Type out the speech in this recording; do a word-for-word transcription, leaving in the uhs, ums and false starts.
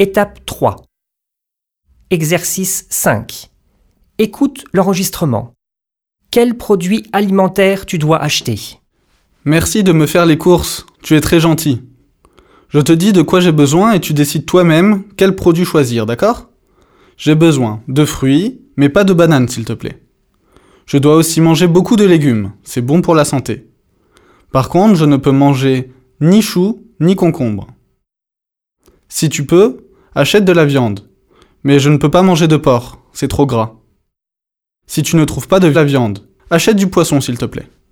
Étape trois. Exercice cinq. Écoute l'enregistrement. Quel produit alimentaire tu dois acheter? Merci de me faire les courses, tu es très gentil. Je te dis de quoi j'ai besoin et tu décides toi-même quel produit choisir, d'accord? J'ai besoin de fruits, mais pas de bananes s'il te plaît. Je dois aussi manger beaucoup de légumes, c'est bon pour la santé. Par contre, je ne peux manger ni choux, ni concombres. Si tu peux, achète de la viande. Mais je ne peux pas manger de porc, c'est trop gras. Si tu ne trouves pas de la viande, achète du poisson s'il te plaît.